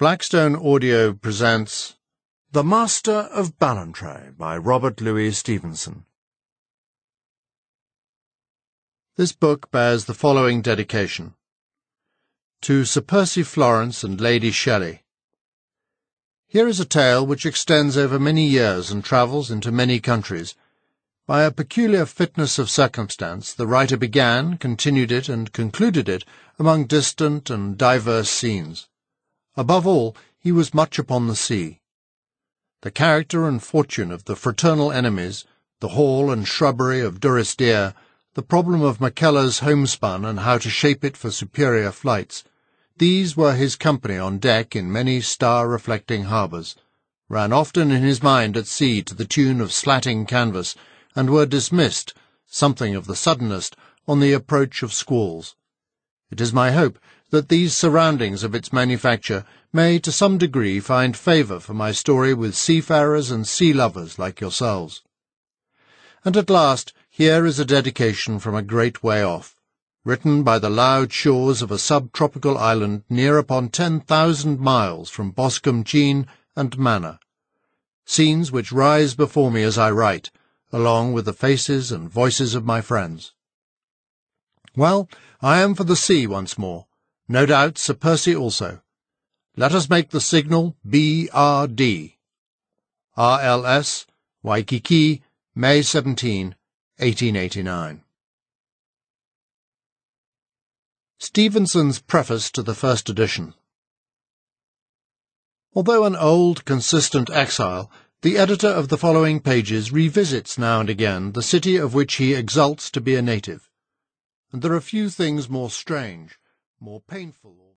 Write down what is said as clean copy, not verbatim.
Blackstone Audio presents The Master of Ballantrae by Robert Louis Stevenson. This book bears the following dedication: To Sir Percy Florence and Lady Shelley. Here is a tale which extends over many years and travels into many countries. By a peculiar fitness of circumstance, the writer began, continued it, and concluded it among distant and diverse scenes. Above all, he was much upon the sea. The character and fortune of the fraternal enemies, the hall and shrubbery of Durrisdeer, the problem of Makella's homespun and how to shape it for superior flights, these were his company on deck in many star-reflecting harbours, ran often in his mind at sea to the tune of slatting canvas, and were dismissed, something of the suddenest, on the approach of squalls. It is my hope that these surroundings of its manufacture may to some degree find favour for my story with seafarers and sea-lovers like yourselves. And at last, here is a dedication from a great way off, written by the loud shores of a subtropical island near upon 10,000 miles from Boscombe Cheen and Manor. Scenes which rise before me as I write, along with the faces and voices of my friends. Well, I am for the sea once more. No doubt Sir Percy also. Let us make the signal B.R.D. R.L.S. Waikiki, May 17, 1889. Stevenson's Preface to the First Edition. Although an old, consistent exile, the editor of the following pages revisits now and again the city of which he exults to be a native. And there are few things more strange, more painful,